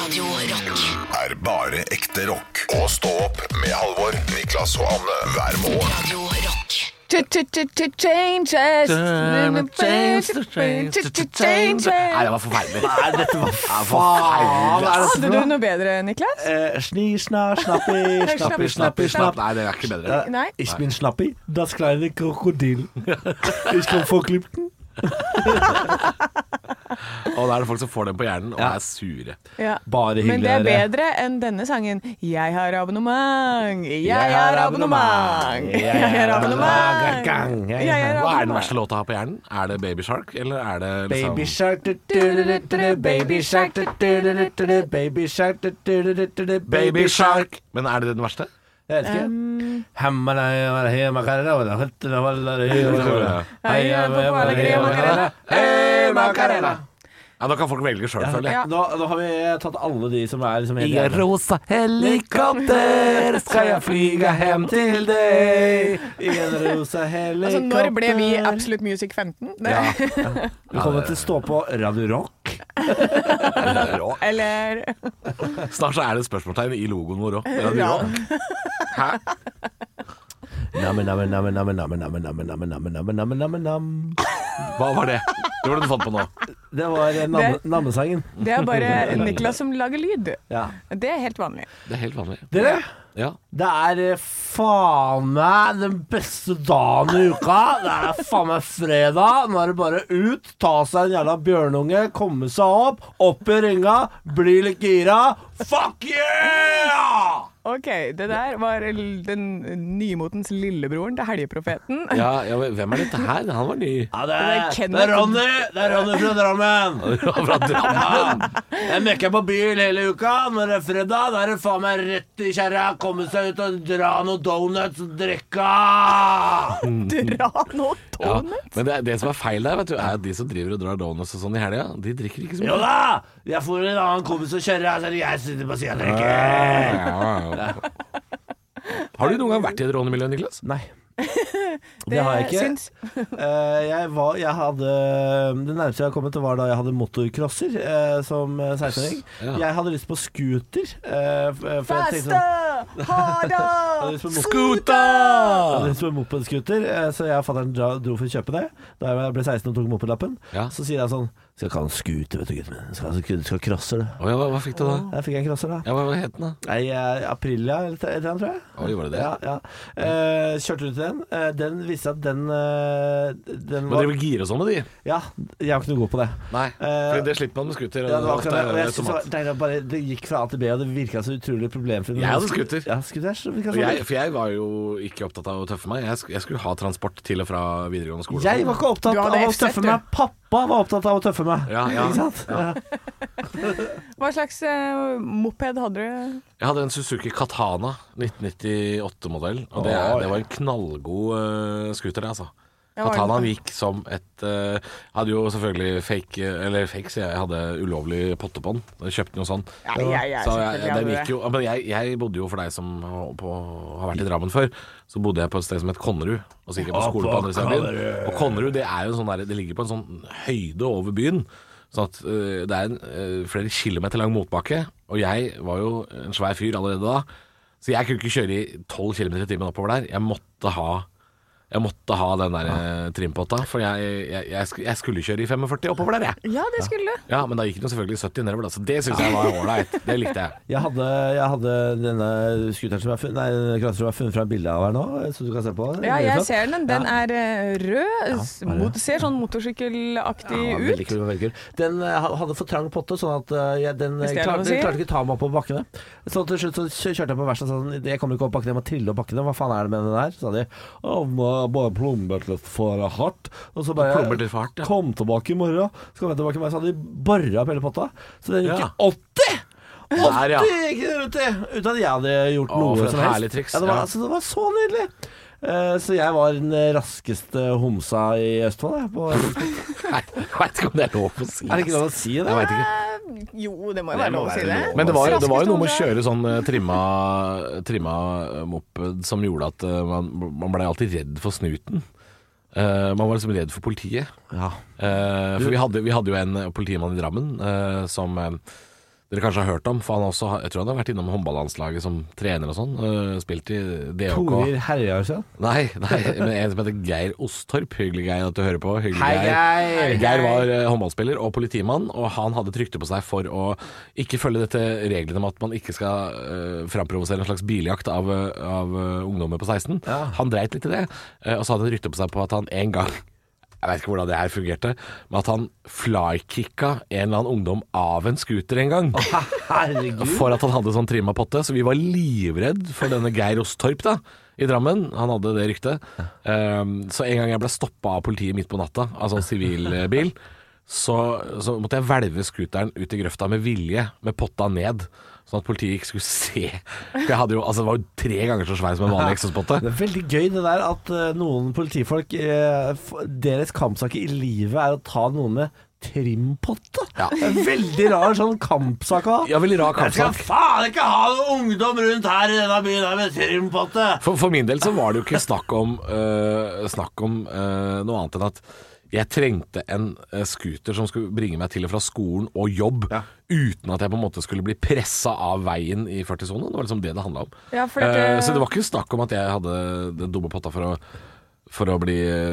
Radio Rock bare ekte rock. Og stå opp med Halvor, Niklas og Anne hver morgen. Radio Rock Changes. Nei, det var forferdelig. Nei, dette var Forferdelig. Hadde du noe bedre, Niklas? Sni, sna, snappi, snappi, snappi, snapp. Nei, det er ikke bedre. Nei. Ich bin Schnappi, das kleine Krokodil. Ich kan få klippen. Og da er det folk som får den på hjernen og er sure. Ja. Bare Men det er hyggeligere. bedre enn denne sangen. Jeg har abonnement. Jeg har abonnement. Jeg har abonnement. Jeg har Hva er den abonnement. verste låta å ha på hjernen? Er det Baby Shark, eller er det liksom Baby shark, baby shark, baby shark, Baby Shark? Men er det den verste? Jeg vet ikke. Ja, da kan folk velge sjøl, føler jeg. Nå har vi tatt alle de som er liksom helt I rosa helikopter skal jeg flyge hjem til deg. I en rosa helikopter. Altså, når ble vi Absolute Music 15? Vi kommer til å stå på Radio Rock. Eller Snart så er det et spørsmålstegn i logoen vår òg. Hæ? Hva var det? Det var det du fant på nå. Det var nammesangen. det er bare Niklas som lager lyd. Ja. Det er helt vanlig. Det er helt vanlig. Dere, Ja. det er faen meg den beste dagen i uka. Det er faen meg fredag. Nå er det bare ut, ta seg en jævla bjørnunge, komme seg opp i ringa, bli litt gira. Fuck yeah! Ok, det der var den nymotens lillebroren til helgeprofeten. Ja, hvem er dette her? Han var ny. Ja, Det er det Kenneth. er Ronny. Det er Ronny fra Drammen. Fra Drammen. Jeg mekker på bil hele uka. Når det er fredag, da er det faen meg rett i kjerra. Komme seg ut og dra noen donuts og drikke. Dra noe Ja, donuts. men det som er feil der, vet du, er at de som driver og drar donuts og sånn i helga, de drikker ikke så Jo mye. da! Jeg får en annen kompis å kjøre, så jeg sitter på siden og drikker. Har du noen gang vært i et rånemiljø, Niklas? Nei. Det har jeg ikke. Syns. Jeg hadde Det nærmeste jeg har kommet, var da jeg hadde motorcrosser som 16-åring. Ja. Jeg hadde lyst på scooter. For jeg tenkte sånn, Faste! Harda! jeg hadde lyst på Scooter! Jeg hadde lyst på moped-scooter, så jeg og fatteren dro for å kjøpe det. Da jeg ble 16 og tok mopedlappen, Ja. så sier jeg sånn: skal ikke ha en scooter, vet du, gutten min. Skal crosser, du. Å ja, hva fikk du da? Der fikk jeg en crosser, da. Ja, hva het den da? Nei, Aprilia eller et eller annet, tror jeg. Oi, var det det? Ja. Kjørte ut den. Den viste at den Men var dere vil gire og sånn med de? Ja, jeg var ikke noe god på det. Nei, for det slipper man med scooter. Ja, det var Ofte akkurat det. er Og det jeg synes det automat. var deilig at bare det gikk fra A til B, og det virka så utrolig problemfritt. Jeg hadde scooter. Ja, scooter virka For sånn. jeg var jo ikke opptatt av å tøffe meg. Jeg skulle ha transport til og fra videregående skole. Jeg var ikke opptatt Du av hadde å tøffe F-sett, meg. Pappa var opptatt av å tøffe meg. Ja. Ikke sant? Ja. Hva slags moped hadde du? Jeg hadde en Suzuki Katana 1998-modell, og det var en knallgod scooter, det, altså. Ja, var det Katanaen det? gikk som et hadde jo selvfølgelig fake, så jeg hadde ulovlig pottepånd. Jeg kjøpte noe sånn. Ja, Så selvfølgelig den hadde gikk jo, men jeg bodde jo, for deg som har vært i Drammen før, så bodde jeg på et sted som het Konnerud, og så gikk jeg på skole på andre siden av byen. Og Konnerud, det er jo en sånn der, det ligger på en sånn høyde over byen, sånn at det er en flere kilometer lang motbakke, og jeg var jo en svær fyr allerede da, så jeg kunne ikke kjøre i 12 km i timen oppover der. Jeg måtte ha den der trimpotta, for jeg skulle kjøre i 45 oppover der, jeg. Ja, det skulle du. Ja, men da gikk den selvfølgelig 70 nedover, da, så det synes jeg var ålreit. Det likte jeg. Jeg hadde denne scooteren som jeg har funnet fra et bilde av her nå, så du kan se på. Ja, jeg ser den. Den er rød. Ser sånn motorsykkelaktig Veldig ut. kul, veldig kul. Den hadde for trang potte, sånn at den Hvis det er lov å si. klarte ikke å ta meg opp på bakkene. Så til slutt så kjørte jeg på verkstedet og sa sånn: jeg kommer ikke opp bakkene, jeg må trille opp bakkene. Hva faen er det med den her? Så sa de: bare plombert litt for hardt. Og så bare Plombert litt for hardt, ja. kom tilbake i morgen. Så kom jeg tilbake i morgen, så hadde de borra opp hele potta. Så den gikk Ja. i 80! Der, ja. 80 gikk den ut i! Uten at jeg hadde gjort Å, noe for et som helst. herlig triks, Ja, det var, ja. altså, det var så nydelig. Så jeg var den raskeste homsa i Østfold, jeg. Nei, jeg vet ikke om det er lov å si. Er det ikke lov å si det? Jeg vet ikke. Jo, det må jo være lov å si det. Men det var jo noe med å Raskest kjøre sånn trimma moped som gjorde at man ble alltid redd for snuten. Man var liksom redd for politiet. Ja. For vi hadde jo en politimann i Drammen som dere kanskje har hørt om, for jeg tror han har vært innom håndballandslaget som trener og sånn, spilt i DHK. Torir Herjarsen? Nei, men en som heter Geir Ostorp. Hyggelig Geir at du hører på. Hyggelig Hei, Geir. Geir var håndballspiller og politimann, og han hadde trykte på seg for å ikke følge dette reglene om at man ikke skal framprovosere en slags biljakt av ungdommer på 16. Ja. Han dreit litt i det, og så hadde han rykte på seg på at han en gang, jeg vet ikke hvordan det her fungerte, men at han flykicka en eller annen ungdom av en scooter en gang. Herregud. For at han hadde sånn trimma potte. Så vi var livredd for denne Geir Ostorp da, i Drammen. Han hadde det ryktet. Så en gang jeg ble stoppet av politiet midt på natta, altså en sivilbil, så måtte jeg hvelve scooteren ut i grøfta med vilje, med potta ned. Sånn at politiet ikke skulle se. For jeg hadde jo, det var jo 3 ganger så svær som en vanlig eksospotte. Det er veldig gøy det der at noen politifolk deres kampsak i livet er å ta noen med trimpotte. Ja. Det er veldig rar sånn kampsak å ha. Ja, veldig rar Jeg skal kampsak. faen ikke ha noen ungdom rundt her i denne byen her med trimpotte. For min del så var det jo ikke snakk om noe annet enn at jeg trengte en scooter som skulle bringe meg til og fra skolen og jobb, uten at jeg på en måte skulle bli presset av veien i 40-sonen. Det var liksom det handlet om. Ja, for dette... Så det var ikke snakk om at jeg hadde den dumme potta for å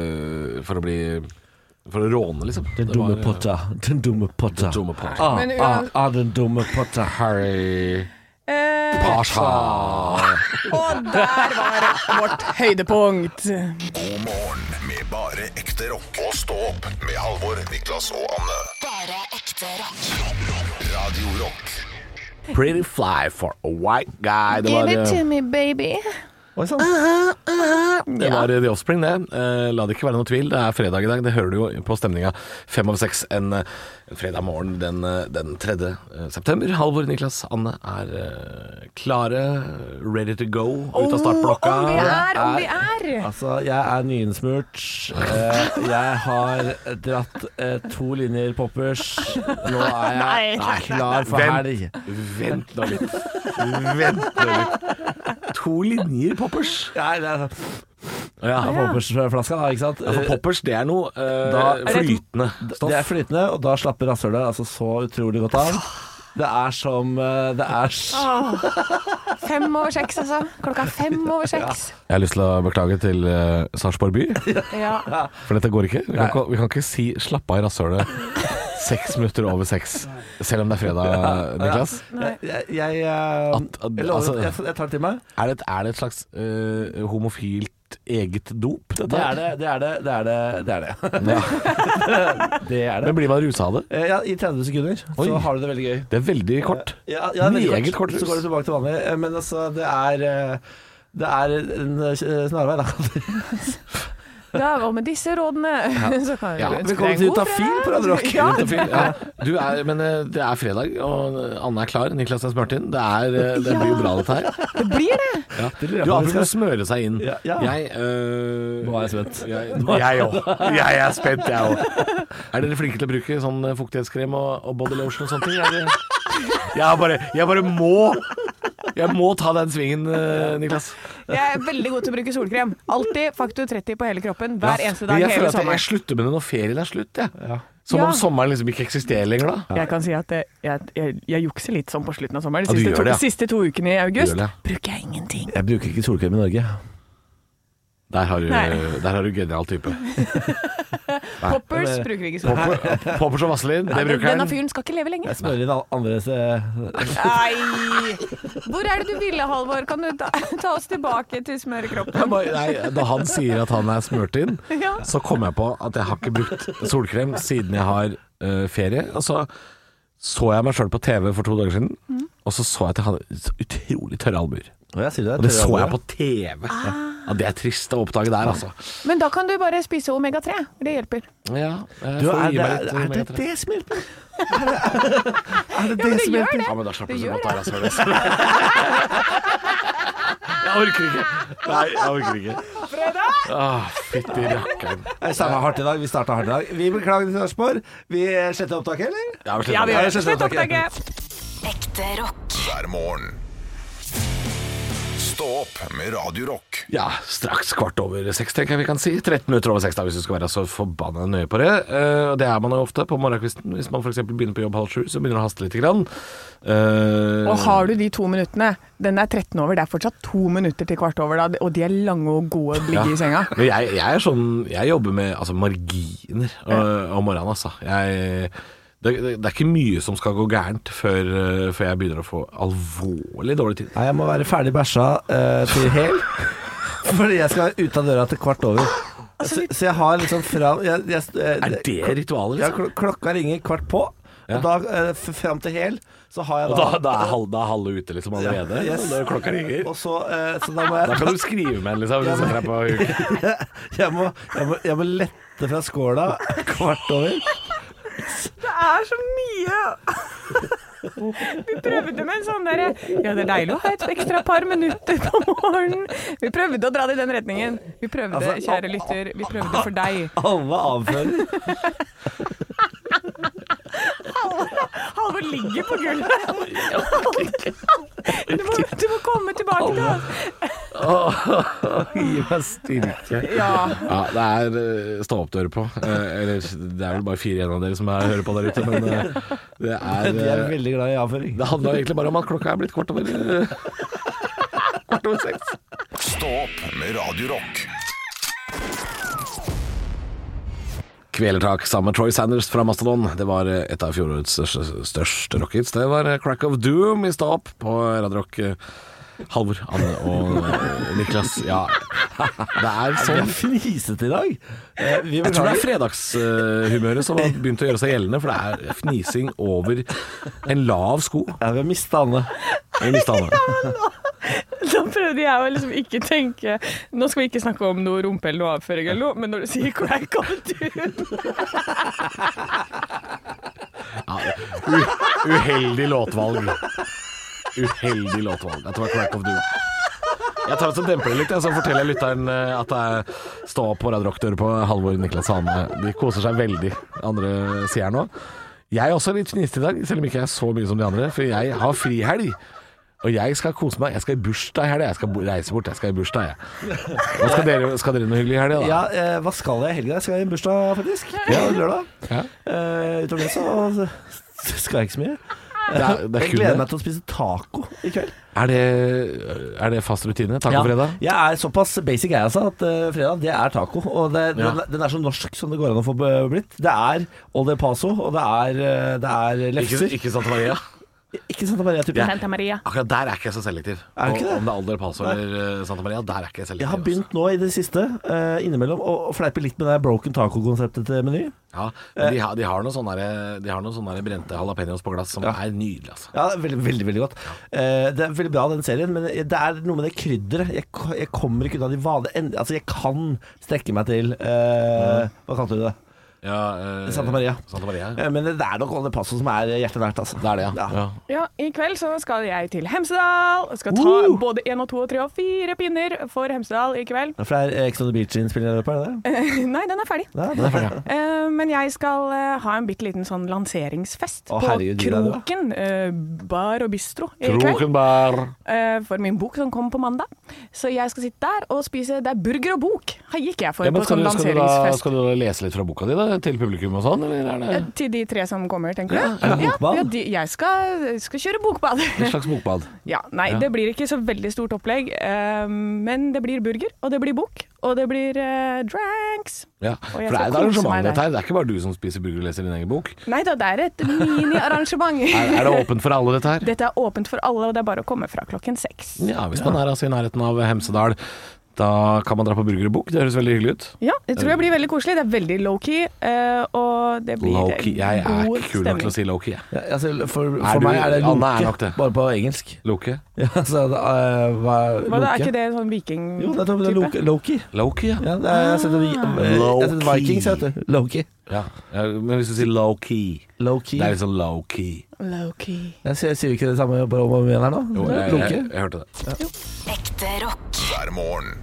råne, liksom. Den dumme potta. Den dumme potta. Den dumme potta. Men Den dumme potta. Harry Pasha. Og der var vårt høydepunkt. God morgen med bare ekte rock. Og stå opp med Halvor, Niklas og Anne. Bare ekte rock. Radio Rock. Pretty fly for a white guy. Det var, me, baby. Oi, sånn. det var The Offspring, det. La det ikke være noe tvil. Det er fredag i dag. Det hører du jo på stemninga 5/6 en fredag morgen den 3. september. Halvor, Niklas, Anne er klare, ready to go ut av startblokka. Om vi er. Altså, jeg er nyinnsmurt. Jeg har dratt 2 linjer poppers. Nå er jeg klar for helg. Vent nå litt. 2 linjer poppers. Ja, det er Ja, poppersflaska da, ikke sant? for poppers, det er noe flytende stoff. Det er flytende, og da slapper rasshølet altså så utrolig godt av. Det er som 5/6, altså. Klokka 5/6. Jeg har lyst til å beklage til Sarpsborg by, Ja. for dette går ikke. Vi kan ikke si 'slapp av i rasshølet' 6 minutter over 6, selv om det er fredag, Niklas. Jeg lover, jeg tar det til meg. Er det et slags homofilt eget dop, dette? Det er det. Ja. Det er det. Men blir man rusa av det? Ja, i 30 sekunder Oi. så har du det veldig gøy. Det er veldig kort. Ja, det er veldig Meget kort rus. Så går du tilbake til vanlig. Men altså, det er en snarvei, da. Da, og med disse rådene så kan Ja, du ønske velkommen deg til en god Utafil på Radio Rock. Ja. Men det er fredag, og Anne er klar. Niklas er smørt inn. Det blir jo bra, dette her. Det blir det. Ja. Det lurer jeg Du på om har vi prøvd å skal- smøre seg inn. Ja. Nå er jeg spent. Jeg òg. Jeg er spent, jeg òg. Er dere flinke til å bruke sånn fuktighetskrem og body lotion og sånne ting? Jeg bare må Jeg må ta den svingen, Niklas. Jeg er veldig god til å bruke solkrem. Alltid faktor 30 på hele kroppen. Hver eneste Men dag jeg føler hele at jeg sommeren. slutter med det når ferien er slutt. Jeg. Som Ja. om sommeren liksom ikke eksisterer lenger da. Jeg kan si at jeg jukser litt sånn på slutten av sommeren. Ja, du gjør det, ja. Siste to ukene i august Du gjør det. bruker jeg ingenting. Jeg bruker ikke solkrem i Norge. Der har Nei. du genial type. Poppers bruker ikke solkrem. Poppers og vaselin, det bruker Denne han. fyren skal ikke leve lenger. Jeg smører inn andres Nei! Hvor er det du ville, Halvor? Kan du ta oss tilbake til smørekroppen? Nei, da han sier at han er smørt inn, Ja. så kom jeg på at jeg har ikke brukt solkrem siden jeg har ferie. Og så jeg meg selv på TV for 2 dager siden, og så jeg at jeg hadde så utrolig tørre albuer. Og det så jeg på TV. Ja, det er trist å oppdage der, altså. Men da kan du bare spise omega-3. Det hjelper. Ja, Du, får er gi meg litt det omega-3. det som hjelper? Ja, men det gjør det. Ja, men da slapper Det du så gjør godt av, altså. Jeg orker ikke. Nei, jeg orker ikke. Fytti rakkeren. Vi starta hardt i dag. Vi beklager til Sarpsborg. Vi sletter opptaket, eller? Ja, vi Ja, vi gjør det. Slutt Slutt opptaket. opptaket. Ekte rock. Hver morgen. Stå opp med Radio Rock. Ja, straks 6:15 tenker jeg vi kan si. 13 minutter over 6 da, hvis du skal være så forbannet nøye på det. Og det er man jo ofte på morgenkvisten. Hvis man for eksempel begynner på jobb 6:30, så begynner det å haste litt grann. Og har du de 2 minuttene, den er 13 over, det er fortsatt 2 minutter til 15:15 da, og de er lange og gode å ligge i senga. Men jeg er sånn, jeg jobber med altså, marginer om morgenen, altså. Det er ikke mye som skal gå gærent før jeg begynner å få alvorlig dårlig tid. Nei, jeg må være ferdig bæsja til hel, fordi jeg skal ut av døra til 15:15. Så jeg har liksom fra Er det ritualet, liksom? Ja, klokka ringer 15:15, og da frem til hel så har jeg og da er halve ute liksom allerede, yes. Når klokka ringer. Og så da må jeg Da kan du skrive med en, liksom, hvis du setter deg på huk. jeg må lette fra skåla 15:15. Det er så mye! Vi prøvde med en sånn der, ja, det er deilig å ha et ekstra par minutter på morgenen. Vi prøvde å dra det i den retningen. Vi prøvde, kjære lytter, vi prøvde for deg. Alle avfører. Halvor ligger på gulvet. Du må komme tilbake til oss. Gi meg styrke. Ja. Det er stå opp dører på. Eller det er vel bare 4 igjen av dere som hører på der ute, men det De er veldig glad i avføring. Det handler egentlig bare om at klokka er blitt 6:15. Stå opp med Radio Rock. Kvelertak sammen med Troy Sanders fra Mastodon. Det var et av fjorårets største rockehits. Det var Crack of Doom i Stå opp på Radio Rock. Halvor, Anne og Niklas. Ja, det er Vi sånn. er fnisete i dag. Jeg tror det er fredagshumøret som har begynt å gjøre seg gjeldende, for det er fnising over en lav sko. Ja, vi har mistet Anne. Da prøvde jeg å liksom ikke tenke, nå skal vi ikke snakke om noe rumpe eller noe avføring eller noe, men når du sier crack of doom. Uheldig låtvalg. Dette var Crack of Doom. Jeg tar det som demper det litt, så forteller jeg lytteren at jeg står på Radio Rock-dører på Halvor, Niklas og Anne. De koser seg veldig, andre sier nå. Jeg er også litt fnist i dag, selv om ikke jeg er så mye som de andre, for jeg har frihelg. Og jeg skal kose meg. Jeg skal i bursdag i helgen. Jeg skal reise bort. Jeg skal i bursdag, jeg. Skal dere noe hyggelig i helgen, da? Ja, hva skal jeg i helgen? Jeg skal i en bursdag, faktisk. Ja, lørdag. Ja. Utover det så skal jeg ikke så mye. Jeg gleder meg til å spise taco i kveld. Er det fast rutine? Taco-fredag? Jeg er såpass basic altså, at fredag, det er taco. Og den er så norsk som det går an å få blitt. Det er Old El Paso, og det er lefser. Ikke Santa Maria? Ikke Santa Maria, type. Santa Maria. Akkurat der er ikke jeg så selektiv. Er det ikke det? Om det er Old El Paso eller Santa Maria, der er ikke jeg selektiv. Jeg har begynt nå i det siste, innimellom, å fleipe litt med det broken taco-konseptet til Meny. Ja, men de har noen sånne brente jalapeños på glass som er nydelig, altså. Ja, veldig, veldig, veldig godt. Det er veldig bra den serien, men det er noe med det krydderet. Jeg kommer ikke ut av de vanlige. Altså, jeg kan strekke meg til hva kalte du det? Santa Maria. Men det er nok Old El Paso som er hjertet nært, altså. Det er det, Ja, i kveld så skal jeg til Hemsedal. Jeg skal ta både 1 og 2 og 3 og 4 pinner for Hemsedal i kveld. For det er Ex on the Beach-innspillingen der oppe, er det det? Nei, den er ferdig. Ja, den er ferdig. Men jeg skal ha en bitte liten sånn lanseringsfest på herregud, Kroken bar og bistro i kveld. Kroken bar. For min bok som kommer på mandag. Så jeg skal sitte der og spise. Det er burger og bok. Her gikk jeg for på sånn lanseringsfest. Skal du lese litt fra boka di da, til publikum og sånn, eller er det? Til de 3 som kommer, tenker du? Er det bokbad? Jeg skal kjøre bokbad. Et slags bokbad. Ja, nei, det blir ikke så veldig stort opplegg, men det blir burger, og det blir bok, og det blir drinks. Ja, for det er et arrangement dette her. Det er ikke bare du som spiser burger og leser din egen bok. Nei da, det er et mini-arrangement. Er det åpent for alle dette her? Dette er åpent for alle, og det er bare å komme fra 6:00. Ja, hvis man er altså i nærheten av Hemsedal, da kan man dra på burger og bok. Det høres veldig hyggelig ut. Ja, det tror jeg blir veldig koselig. Det er veldig low-key, og det blir low-key. Jeg er god ikke kul nok til å si low-key. Ja, altså, for meg er det Anne er nok loke, det. bare på engelsk. Loke? Ja, så Hva da, er ikke det sånn viking-type? Jo, det er low-key. Low-key, ja. Ja, jeg setter Vikings, vet du. Low-key. Ja, men hvis du sier low-key, Low-key. det er liksom low-key. Low-key. Jeg sier ikke det samme bare om igjen her nå? Jo, Low-key. jeg hørte det. Ekte rock. hver morgen.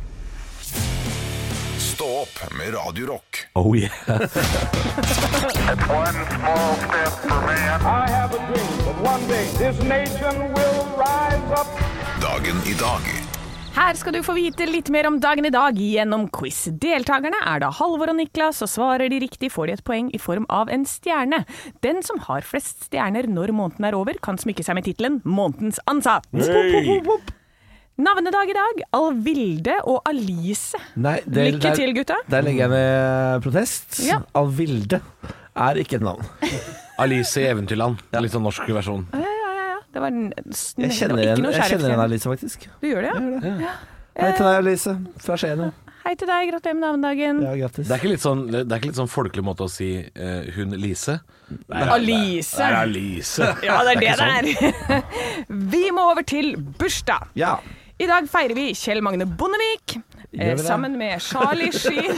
Stå opp med Radio Rock. Oh yeah. It's one small step for man. I have a dream that one day this nation will rise up. Dagen i dag Her skal du få vite litt mer om dagen i dag gjennom quiz. Deltakerne da Halvor og Niklas, og svarer de riktig får de et poeng i form av en stjerne. Den som har flest stjerner når måneden over, kan smykke seg med titelen Månedens ansatt. Navnedag i dag, Alvilde og Alice. Nei, Lykke til, gutta. Der legger jeg ned protest. Ja. Alvilde ikke et navn. Alice i Eventyrland. Litt sånn norsk versjon. Ja. Det var Jeg kjenner en Alice, faktisk. Du gjør det, ja? Hei til deg, Alice. Fra Skien. Hei til deg, gratulerer med navnedagen. Ja, grattis. Det er ikke litt sånn folkelig måte å si hun Lise. Alice. Det er Alice. Ja, det er det. Vi må over til bursdag. Ja. I dag feirer vi Kjell Magne Bondevik, Gjør vi det? sammen med Charlie Sheen.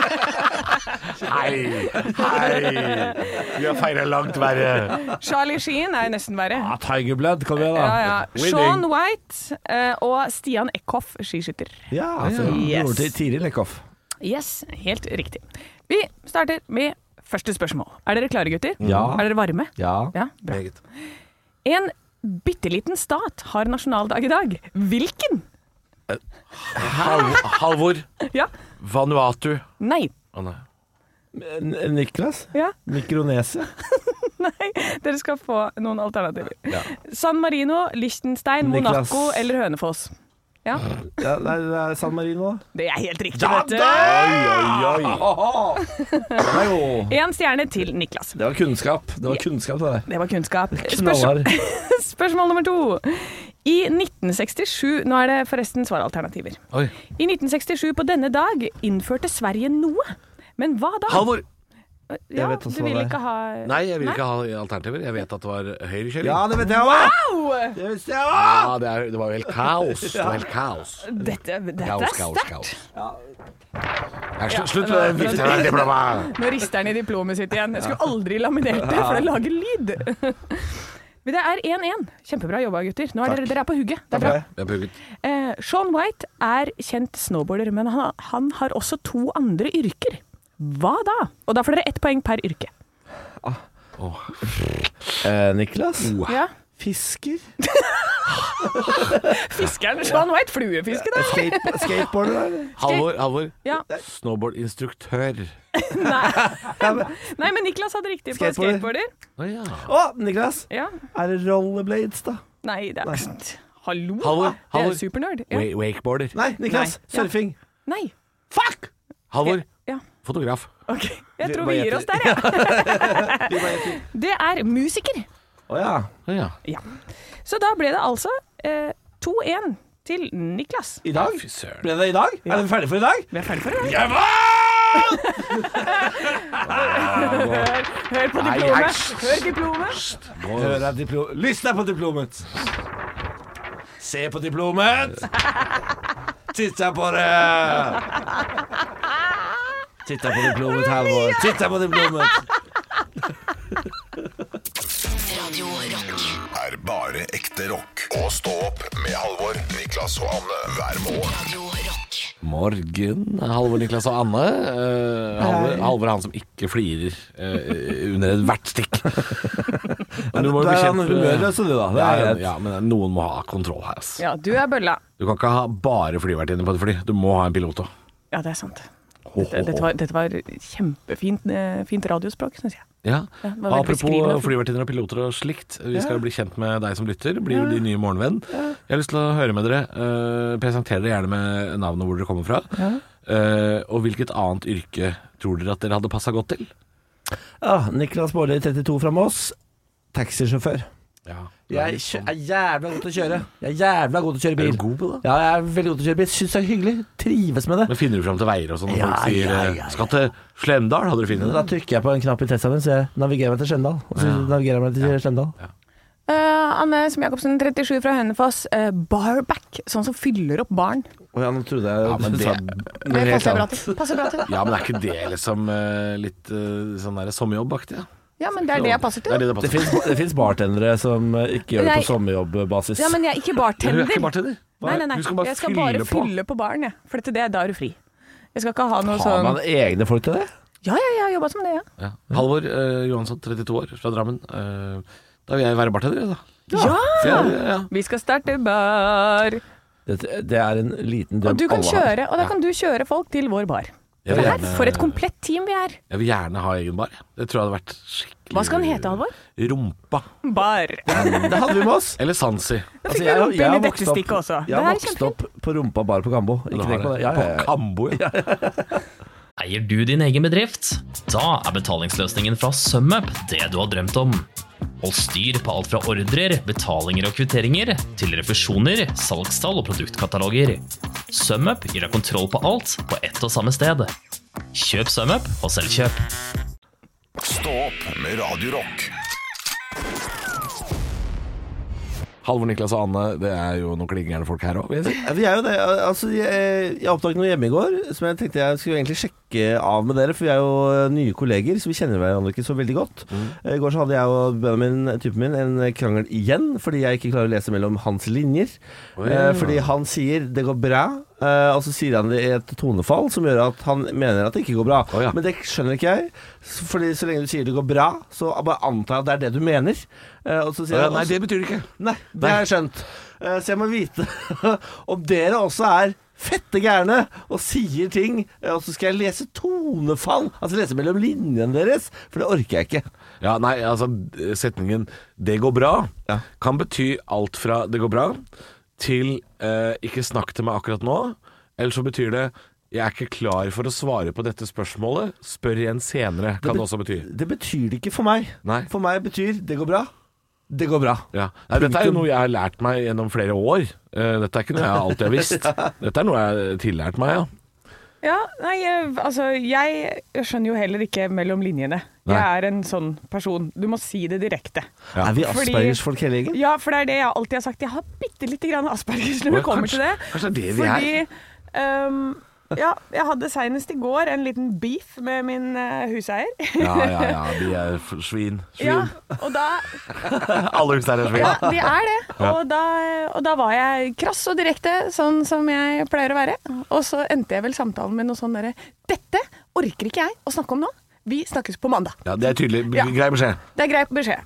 Hei. Vi har feiret langt verre. Charlie Sheen nesten verre. Tiger Blood, kom igjen da. Ja. Sean White og Stian Eckhoff, skiskytter. Ja, altså, Yes. broren til Tiril Eckhoff. Yes, helt riktig. Vi starter med første spørsmål. Er dere klare, gutter? Ja. Er dere varme? Ja. Ja, bra. En bitteliten stat har nasjonaldag i dag. Hvilken? Halvor. Ja. Vanuatu. Nei. Å nei. Niklas? Ja. Mikronesia? Nei, dere skal få noen alternativer. Ja. San Marino, Liechtenstein, Niklas. Monaco eller Hønefoss. Ja, Ja, det er San Marino. det er helt riktig, vet du. En stjerne til Niklas. Det var kunnskap. Det var kunnskap. Knallhard. Spørsmål nummer 2. I 1967, nå er det forresten svaralternativer. Oi. I 1967 på denne dag innførte Sverige noe. Men hva da? Halvor. Ja, vet også du vil hva det er. ikke ha... Nei, jeg vil ikke ha alternativer. Jeg vet at det var høyrekjøring. Ja, det vet jeg også. Au! Det visste jeg også. Ja, det var jo helt kaos. Det var helt kaos. Dette er sterkt. Slutt med den viktige diplomet. Nå rister han i diplomet sitt igjen. Jeg skulle aldri laminert det, for det lager lyd. Men det er 1-1. Kjempebra jobba, gutter. Nå er dere på hugget. Det er bra. Jeg er pugget. Sean White er kjent snowboarder, men han har også 2 andre yrker. Hva da? Og da får dere 1 poeng per yrke. Niklas? Ja. Fisker? Fiskeren Sean White, fluefiske da. Skateboarder, eller? Halvor. Ja. Snowboardinstruktør. Nei, men Niklas hadde riktig på skateboarder. Å ja. Niklas. Ja. Er det rollerblades, da? Nei, det er... Hallo? Halvor. Det er supernerd. Ja. Wakeboarder. Nei, Niklas. Nei. Ja. Surfing. Nei. Fuck! Halvor. Ja. Fotograf. Ok, jeg tror vi gir oss der, ja. Det er musiker. Åja. Å ja. Ja. Så da ble det altså 2-1 til Niklas. I dag? Fy søren. Ble det i dag? Er vi ferdige for i dag? Vi er ferdig for det. Jeg Hør på diplomet. Hør diplomet. Hører diplom. Lysn på diplomet. Se på diplomet. Titta på det. Titta på diplomet, Halvor. Titta på diplomet. Radio Rock. Er bare ekte rock. Og stå opp med Halvor, Niklas og Anne hver morgen. Radio Rock. Morgen, Halvor, Niklas og Anne. Halvor er han som ikke flirer under hvert stikk. Men du må jo Da er han bekjempe- humørløs, du da. Det er greit. Ja, men noen må ha kontroll her. ass. Ja, du er bølla. Du kan ikke ha bare flyvertinne på et fly. Du må ha en pilot òg. Ja, det er sant. Dette var fint radiospråk, synes jeg. Ja. Ja, det var veldig Apropos beskrivende. flyvertinner og piloter og slikt. Vi skal bli kjent med deg som lytter. Blir jo din nye morgenvenn. Jeg har lyst til å høre med dere. Presenter dere gjerne med navnet hvor dere kommer fra. Og hvilket annet yrke tror dere at dere hadde passet godt til? Niklas Baarli, 32 fra Moss. Taxisjåfør. Ja. Jeg er jævla god til å kjøre. Jeg er jævla god til å kjøre Er bil. du god på det? Ja, jeg er veldig god til å kjøre bil. Syns det er hyggelig. Trives med det. Men finner du fram til veier og sånn? Når Ja, folk sier ja. skal til Slemdal, hadde du funnet Da det? trykker jeg på en knapp i Teslaen, så jeg navigerer meg til Skjendal. Og så navigerer jeg meg til Skjendal. Anne Sem Jacobsen, 37 fra Hønefoss. Barback, sånn som fyller opp barn. Ja, nå trodde jeg Ja, men du det- sa Det noe helt passer bra annet. til. Passer bra til. Ja, men er ikke det liksom litt sånn der sommerjobbaktig? Ja? Ja, men det er det jeg passer Det er til. det det Det passer. finnes bartendere som ikke gjør det på Nei. sommerjobbbasis. Ja, men jeg er ikke Du er bartender. ikke bartender? Nei. Du skal bare Jeg skal bare fylle på. fylle på baren, jeg. For da er du fri. Jeg skal ikke ha noe Har man sånn... egne folk til det? Ja, jeg har jobbet som det, ja. Ja. Halvor Johansson, 32 år, fra Drammen. Da vil jeg være bartender, da. Ja! Ja. Vi skal starte bar. Det er en liten drøm Og du kan alle har. kjøre, og da kan du kjøre folk til vår bar. Jeg vil Det er gjerne- for et komplett team vi er. Jeg vil gjerne ha egen bar. Det tror jeg hadde vært skikkelig. Hva skal den hete, Halvor? Rumpa. Bar. Det hadde vi med oss. Eller Sansi. Da fikk vi rumpe inn i dette stikket også. Jeg har Det er vokst kjempefint. opp på Rumpa bar på Gambo. Ikke tenk på det. På Kambo, ja. Eier du din egen bedrift? Da er betalingsløsningen fra SumUp det du har drømt om. Hold styr på alt fra ordrer, betalinger og kvitteringer, til refusjoner, salgstall og produktkataloger. SumUp gir deg kontroll på alt på ett og samme sted. Kjøp SumUp og selvkjøp. Stå opp med Radio Rock. Halvor, Niklas og Anne, det er jo noen klingende folk her òg, vil jeg si. Ja, vi er jo det. Altså, jeg oppdaget noe hjemme i går som jeg tenkte jeg skulle egentlig sjekke av med dere, for vi er jo nye kolleger, så vi kjenner hverandre ikke så veldig godt. I går så hadde jeg og Benjamin, typen min, en krangel igjen, fordi jeg ikke klarer å lese mellom hans linjer. Fordi han sier 'det går bra', og så sier han det i et tonefall som gjør at han mener at det ikke går bra. Ja. Men det skjønner ikke jeg, fordi så lenge du sier 'det går bra', så bare antar jeg at det er det du mener. Og så sier han Nei, også- det betyr det ikke. Nei, det har jeg skjønt. Så jeg må vite om dere også er fette gærne og sier ting, og så skal jeg lese tonefall. Altså lese mellom linjene deres, for det orker jeg ikke. Ja, nei, altså setningen 'det går bra' Ja. kan bety alt fra 'det går bra' til 'ikke snakk til meg akkurat nå'. Eller så betyr det 'jeg er ikke klar for å svare på dette spørsmålet, spør igjen senere', kan det også bety. Det betyr det ikke for meg. Nei. For meg betyr 'det går bra'. Det går bra. Ja. Nei, dette er jo noe jeg har lært meg gjennom flere år. Dette er ikke noe jeg alltid har visst. Dette er noe jeg har tillært meg, ja. Ja, nei, altså jeg skjønner jo heller ikke mellom linjene. Nei. Jeg er en sånn person. Du må si det direkte. Ja. Er vi Fordi- Aspergers-folk hele gjengen? Ja, for det er det jeg alltid har sagt. Jeg har bitte lite grann aspergers når det kommer til det. Kanskje det er det vi er. Fordi ja, jeg hadde senest i går en liten beef med min huseier. Ja, de er svin. Ja, og da Alle huseiere er svin. Ja, de er det. Og da var jeg krass og direkte, sånn som jeg pleier å være. Og så endte jeg vel samtalen med noe sånn derre 'Dette orker ikke jeg å snakke om nå. Vi snakkes på mandag'. Ja, det er tydelig. Ja. Grei beskjed. Det er greit beskjed.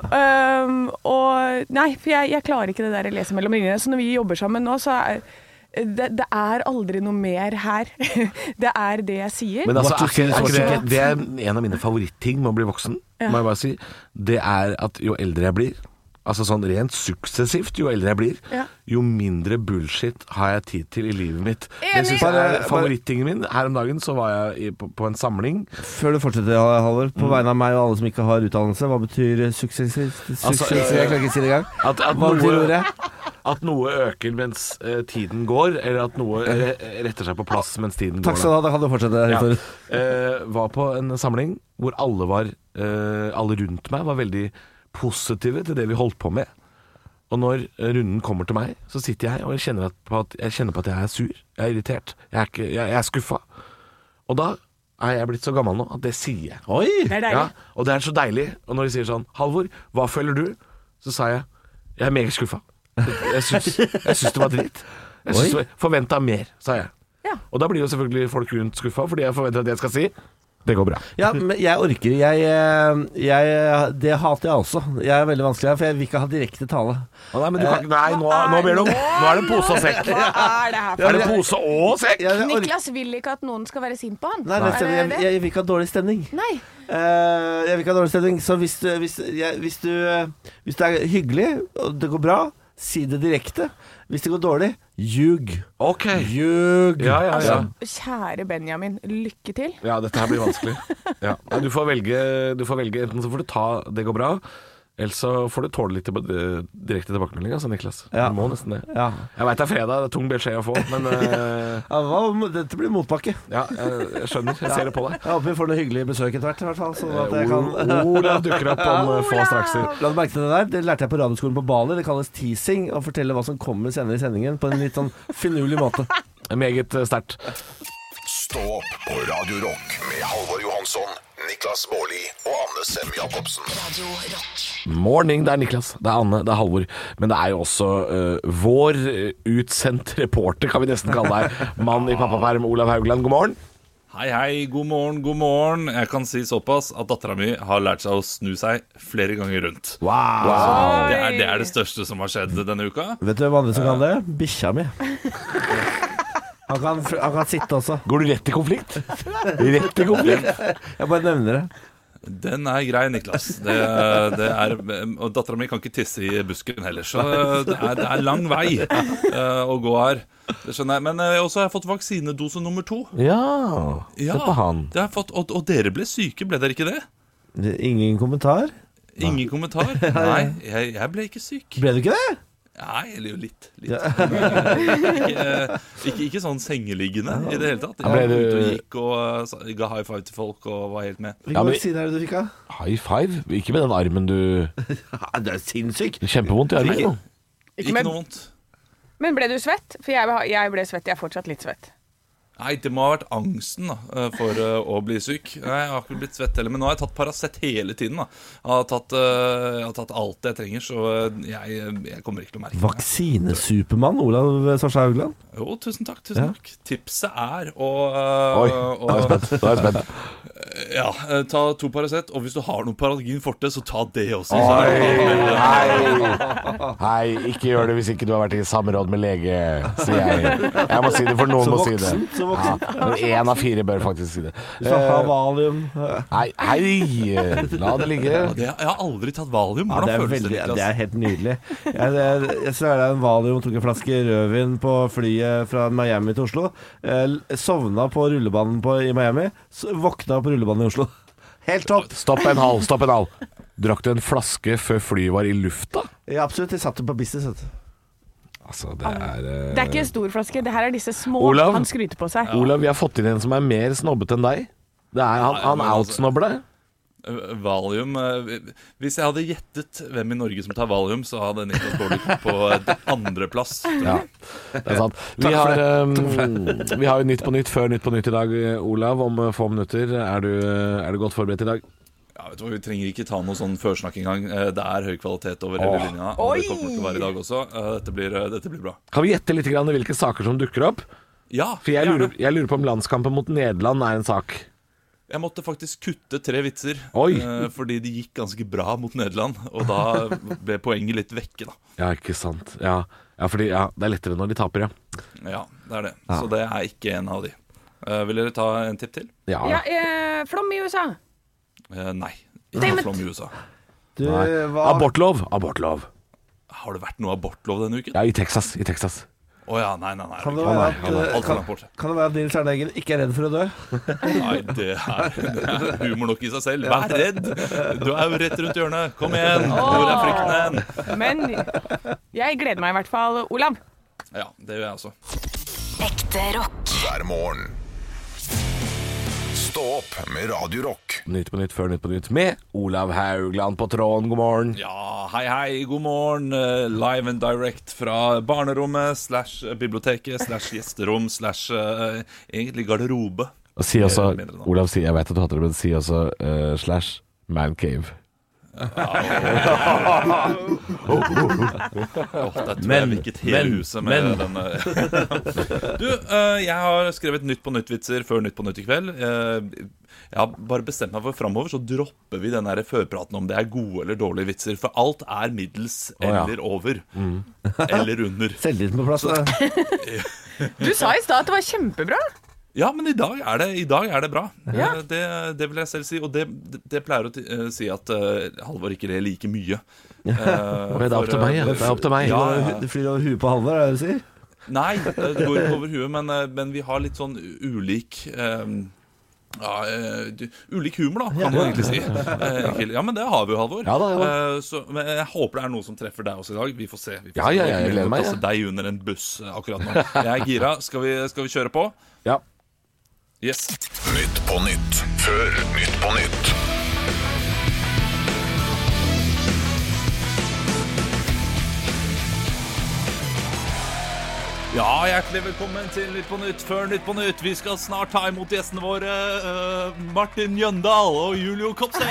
Og nei, for jeg klarer ikke det der lese mellom linjene. Så når vi jobber sammen nå, så er det er aldri noe mer her. Det er det jeg sier. Men altså, What you see is what you det, get. det er en av mine favoritting med å bli voksen, Ja. må jeg bare si. Det er at jo eldre jeg blir, altså sånn rent suksessivt, jo eldre jeg blir, Ja. jo mindre bullshit har jeg tid til i livet mitt. Det Enig. synes jeg er favorittingen min. Her om dagen så var jeg på en samling. Før du fortsetter, Halvor, på vegne av meg og alle som ikke har utdannelse, hva betyr suksess? Jeg kan ikke si det engang. At Hva betyr ordet? At noe øker mens tiden går, eller at noe retter seg på plass mens tiden Takk går. skal du ha, da kan du fortsette. Ja. Historien. Var på en samling hvor alle rundt meg var veldig positive til det vi holdt på med. Og når runden kommer til meg, så sitter jeg og jeg kjenner på at jeg er sur. Jeg er irritert. Jeg er skuffa. Og da er jeg blitt så gammel nå at det sier jeg. Oi! Det er deilig. Ja, og det er så deilig. Og når de sier sånn 'Halvor, hva føler du?' Så sa jeg 'Jeg er meget skuffa'. Jeg syns det var dritt. Jeg forventa mer, sa jeg. Ja. Og da blir jo selvfølgelig folk rundt skuffa, fordi jeg forventer at jeg skal si 'det går bra'. Ja, men jeg orker. Det hater jeg også. Jeg er veldig vanskelig her, for jeg vil ikke ha direkte tale. Å, nei, men du kan ikke Nei, nå blir det Nå er det pose og sekk. Hva er det her for Er det pose og sekk? Jeg orker. Niklas vil ikke at noen skal være sint på han. Nei, Er det det? jeg vil ikke ha dårlig stemning. Nei. Jeg vil ikke ha dårlig stemning. Så hvis du er hyggelig, og det går bra, si det direkte. Hvis det går dårlig, ljug. Ok. Ljug. Ja. Altså, kjære Benjamin, lykke til. Ja, dette her blir vanskelig. Ja. Nei, du får velge enten så får du ta 'det går bra', eller så får du tåle litt direkte tilbakemelding, altså, Niklas. Ja. Du må nesten det. Ja. Jeg veit det er fredag, det er tung beskjed å få, men Dette blir motbakke. ja, jeg skjønner. Jeg ser det på deg. Jeg håper vi får noe hyggelig besøk etter hvert, i hvert fall. Sånn at jeg kan Olav dukker opp om få strakser. La du merke til det der? Det lærte jeg på radioskolen på Bali. Det kalles teasing. Å fortelle hva som kommer senere i sendingen på en litt sånn finurlig måte. Meget sterkt. Stå opp på Radio Rock med Halvor Johansson, Niklas Baarli og Anne Sem Jacobsen. Radio Rock. Morning, det er Niklas, det er Anne, det er Halvor. Men det er jo også vår utsendt reporter, kan vi nesten kalle deg. Mann i pappaperm, Olav Haugland. God morgen. Hei, god morgen. Jeg kan si såpass at datteren min har lært seg å snu seg flere ganger rundt. Wow. Det er det største som har skjedd denne uka. Vet du hvem andre som kan det? Bikkja mi. Han kan sitte også. Går du rett i konflikt? Rett i konflikt? Jeg bare nevner det. Den er grei, Niklas. Og datteren min kan ikke tisse i busken heller, så det er lang vei å gå her. Det skjønner jeg. Men jeg også har fått vaksinedose nummer 2. Ja, se på han. Det har jeg fått, og dere ble syke, ble dere ikke det? Ingen kommentar? Ingen kommentar? Nei, jeg ble ikke syk. Ble du ikke det? Nei, eller jo litt. Ikke sånn sengeliggende i det hele tatt. Ble Jeg du- var ute og gikk og ga high five til folk og var helt med. Hvilken vaksine er det du fikk av? High five? Ikke med den armen du... Det er sinnssykt. Kjempevondt i armen. jo. Ikke noe vondt. Men ble du svett? For jeg ble svett, jeg er fortsatt litt svett. Nei, det må ha vært angsten da, for å bli syk. Nei, jeg har ikke blitt svett heller, men nå har jeg tatt Paracet hele tiden. Da. Jeg har tatt alt jeg trenger, så jeg kommer ikke til å merke det. Vaksinesupermann Olav Svarstad Haugland. Jo, tusen takk. Tipset er å Oi, nå er jeg spent. ta 2 Paracet, og hvis du har noe Paralgin forte, så ta det også. Hei, ikke gjør det hvis ikke du har vært i samråd med lege, sier jeg. Jeg må si det, for noen må si det. Ja, men 1 av 4 bør faktisk si det. Så ha valium. Hei, la det ligge. Jeg har aldri tatt valium. Ja, Hvordan føles det, det Niklas? er helt nydelig. Jeg svelget en valium og tok en flaske rødvin på flyet fra Miami til Oslo. Sovna på rullebanen i Miami. Våkna på rullebanen i Oslo. Helt topp. Stopp en hal. Drakk du en flaske før flyet var i lufta? Ja, absolutt. Jeg satt det på business, vet du. Altså, det er Det er ikke en stor flaske, det her er disse små. Olav? Han skryter på seg. Olav, vi har fått inn en som er mer snobbet enn deg. Han men altså- outsnobber deg. Valium Hvis jeg hadde gjettet hvem i Norge som tar valium, så hadde Niklas Baarli på andreplass. Ja, det er sant. Vi har jo Nytt på Nytt før Nytt på Nytt i dag, Olav, om få minutter. Er du godt forberedt i dag? Ja, vet du hva, vi trenger ikke ta noe sånn førsnakk engang. Det er høy kvalitet over hele linja. Og det kommer til å være i dag også. Dette blir bra. Kan vi gjette litt grann hvilke saker som dukker opp? Ja, For jeg lurer på om landskampen mot Nederland er en sak. Jeg måtte faktisk kutte 3 vitser. Oi. Fordi det gikk ganske bra mot Nederland. Og da ble poenget litt vekke, da. Ja, ikke sant. Ja, fordi det er lettere når de taper, ja. Ja, det er det. Så det er ikke en av de. Vil dere ta en tipp til? Ja, Ja, flom i USA. Nei. Damn Ikke it. flom i USA. Du, Nei. hva Abortlov. Har det vært noe abortlov denne uken? Ja, i Texas. Å ja, nei. Kan det Alt være for at, langt bort. kan det være at Nils Arne Eggen ikke er redd for å dø? Nei, det er humor nok i seg selv. Vær redd! Du er jo rett rundt hjørnet. Kom igjen! Hvor er frykten hen? Men jeg gleder meg i hvert fall, Olav. Ja, det gjør jeg også. Ekte rock. hver morgen. Stå opp med Radio Rock. Nytt på Nytt før Nytt på Nytt med Olav Haugland på tråden. God morgen. Ja, hei, god morgen. Live and direct fra barnerommet / biblioteket / gjesterom / egentlig garderobe. Og si også, Mer enn det. Olav, jeg vet at du hater det, men si også / mancave. Der tror jeg vikket hele huset med denne. Du, jeg har skrevet Nytt på Nytt-vitser før Nytt på Nytt i kveld. Jeg har bare bestemt meg for fremover, så dropper vi den der førpraten om det er gode eller dårlige vitser. For alt er middels eller over. Eller under. Selvtilliten på plass. Da. Du sa i stad at det var kjempebra. Ja, men i dag er det bra. Det vil jeg selv si. Og det pleier å si at Halvor ikke ler like mye. Det er opp til meg, ja. Det er opp til meg. Du flyr over huet på Halvor, er det du sier? Nei, det går ikke over huet, men vi har litt sånn ulik ulik humor, da, kan du egentlig si. Ja, men det har vi jo, Halvor. Så, men jeg håper det er noe som treffer deg også i dag. Vi får se. Ja, jeg gleder meg. Kaste deg under en buss akkurat nå. Jeg er gira. Skal vi kjøre på? Ja. Yes. Nytt på Nytt før Nytt på Nytt. Ja, hjertelig velkommen til Nytt på Nytt før Nytt på Nytt. Vi skal snart ta imot gjestene våre Martin Jøndal og Julio Kopstein.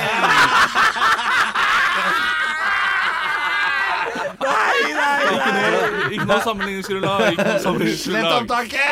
Ikke noe sammenligningsgrunnlag. Slett opptaket!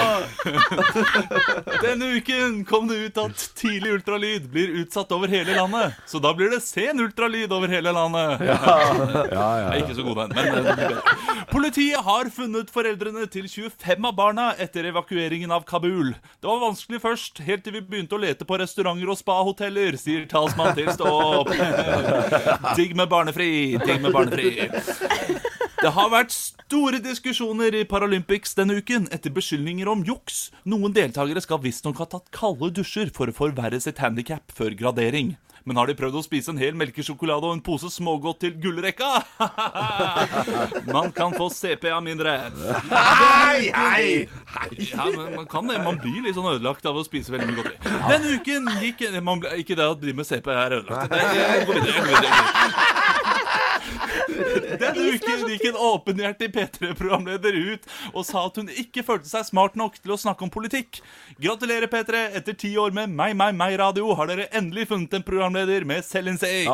Denne uken kom det ut at tidlig ultralyd blir utsatt over hele landet. Så da blir det sen ultralyd over hele landet. Jeg er ikke så god den, men det blir bedre. Politiet har funnet foreldrene til 25 av barna etter evakueringen av Kabul. Det var vanskelig først, helt til vi begynte å lete på restauranter og spa-hoteller, sier talsmann til Stå opp. Digg med barnefri, digg med barnefri. Det har vært store diskusjoner i Paralympics denne uken etter beskyldninger om juks. Noen deltakere skal visstnok ha tatt kalde dusjer for å forverre sitt handicap før gradering. Men har de prøvd å spise en hel melkesjokolade og en pose smågodt til gullrekka? Man kan få CPA mindre. Hei! Ja, men man kan det. Man blir litt sånn ødelagt av å spise veldig mye godt. Denne uken gikk ikke det å drive med CPA er ødelagt. Jeg går videre. Denne uken gikk en åpenhjertig P3-programleder ut og sa at hun ikke følte seg smart nok til å snakke om politikk. Gratulerer, P3. Etter 10 år med meg-radio har dere endelig funnet en programleder med selvinnsikt.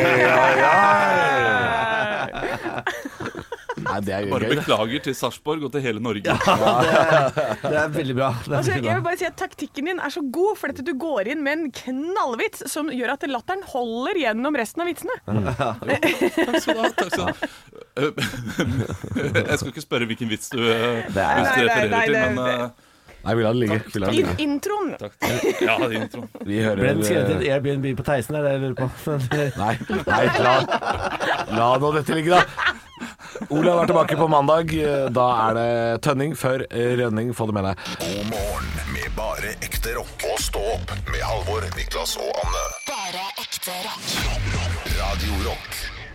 Nei, det er jo Bare gøy. beklager til Sarpsborg og til hele Norge. Det er veldig bra. Jeg vil bare si at taktikken din er så god, for at du går inn med en knallvits som gjør at latteren holder gjennom resten av vitsene. Takk skal du ha. Jeg skal ikke spørre hvilken vits du refererer til, men Nei, vi lar det ligge. Introen. takk. Ja, introen. Vi hører Ble den skrevet til Airbnb på Theisen, er det jeg lurer på? Nei, la nå dette ligge, da. Olav er tilbake på mandag. Da er det tønning før rønning. Få det med deg. God morgen med bare ekte rock. Og stå opp med Halvor, Niklas og Anne. Bare ekte rock. Radio Rock.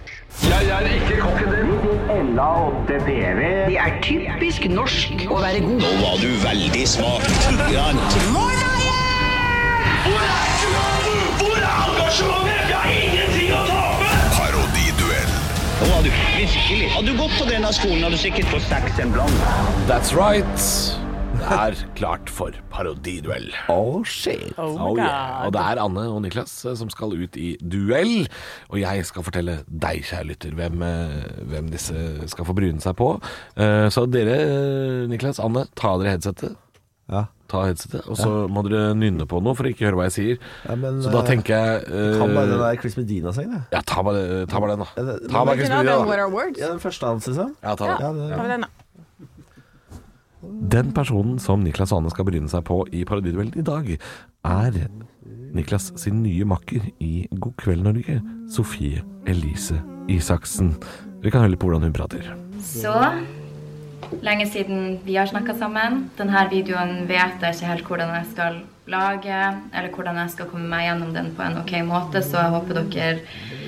Det er typisk norsk å være god. Nå var du veldig smart. Hvor er engasjementet? Jeg har ingenting å tape! Parodiduell. Nå var du virkelig. Hadde du gått på denne skolen, hadde du sikkert fått 6 en blant. That's right. Det er klart for parodiduell. Oh shit. Oh, yeah. Og det er Anne og Niklas som skal ut i duell. Og jeg skal fortelle deg, kjære lytter, hvem disse skal få bryne seg på. Så dere, Niklas, Anne, ta dere headsetet. Ja. Ta headsetet, og så må dere nynne på noe for å ikke høre hva jeg sier. Ja, men, så da tenker jeg kan bare den der Chris Medina-sangen, da? Ja, ta bare den, da. Ta bare Chris What Medina, are da. words? Ja, den første hans, liksom. Ja, ta det. Ta med den, da. Den personen som Niklas og Anne skal bryne seg på i parodiduell i dag, er Niklas sin nye makker i God kveld Norge, Sofie Elise Isaksen. Vi kan høre litt på hvordan hun prater. Så lenge siden vi har snakket sammen. Denne videoen vet jeg ikke helt hvordan jeg skal lage, eller hvordan jeg skal komme meg gjennom den på en ok måte, så jeg håper dere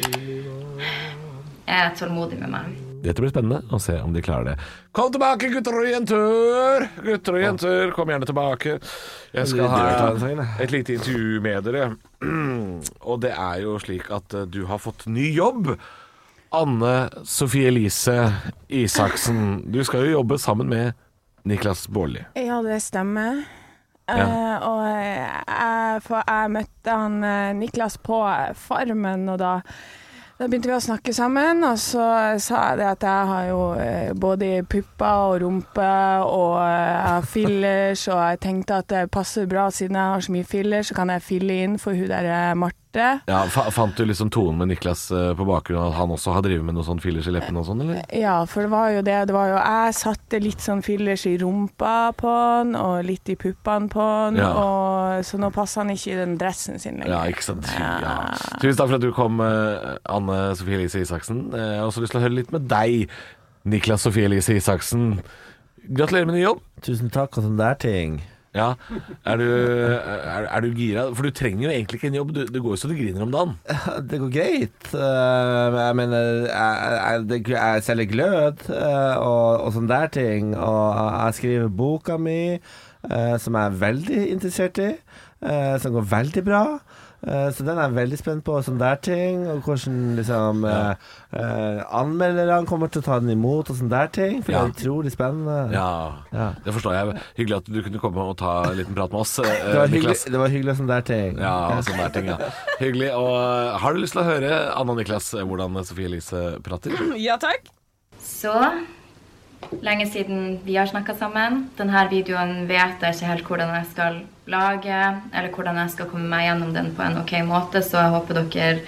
er tålmodige med meg. Dette blir spennende å se om de klarer det. Kom tilbake, gutter og jenter! Gutter og jenter, kom gjerne tilbake. Jeg skal ha et lite intervju med dere. Og det er jo slik at du har fått ny jobb. Anne Sofie Elise Isaksen. Du skal jo jobbe sammen med Niklas Baarli. Ja, det stemmer. Og jeg møtte han Niklas på Farmen, og da begynte vi å snakke sammen, og så sa jeg det at jeg har jo både pupper og rumpe, og jeg har fillers, og jeg tenkte at det passer bra siden jeg har så mye fillers, så kan jeg fille inn for hun der Marte. Ja, fant du liksom tonen med Niklas på bakgrunn, at han også har drivet med noe sånn fillers i leppen og sånn, eller? Ja, for det var jo jeg satte litt sånn fillers i rumpa på han, og litt i puppene på han, og så nå passer han ikke i den dressen sin lenger. Ja, ikke sant? Ja. Tusen takk for at du kom, Anne Sofie Elise Isaksen. Jeg har også lyst til å høre litt med deg, Niklas Sofie Elise Isaksen. Gratulerer med ny jobb. Tusen takk, og sånn der ting. Ja, er du gira? For du trenger jo egentlig ikke en jobb. Det går jo så du griner om dagen. Det går greit. Jeg mener, jeg selger glød og sånne der ting. Og jeg skriver boka mi, som jeg er veldig interessert i, som går veldig bra. Så den er jeg veldig spent på, sånne der ting, og hvordan liksom anmelderne kommer til å ta den imot og sånne der ting, for det er utrolig spennende. Ja, det forstår jeg. Hyggelig at du kunne komme og ta en liten prat med oss, det var hyggelig sånne der ting. Ja, sånne der ting, ja. Hyggelig. Og har du lyst til å høre, Anna og Niklas, hvordan Sofie Elise prater? Ja, takk. Så lenge siden vi har snakket sammen. Denne videoen vet jeg ikke helt hvordan jeg skal lage, eller hvordan jeg skal komme meg gjennom den på en ok måte, så jeg håper dere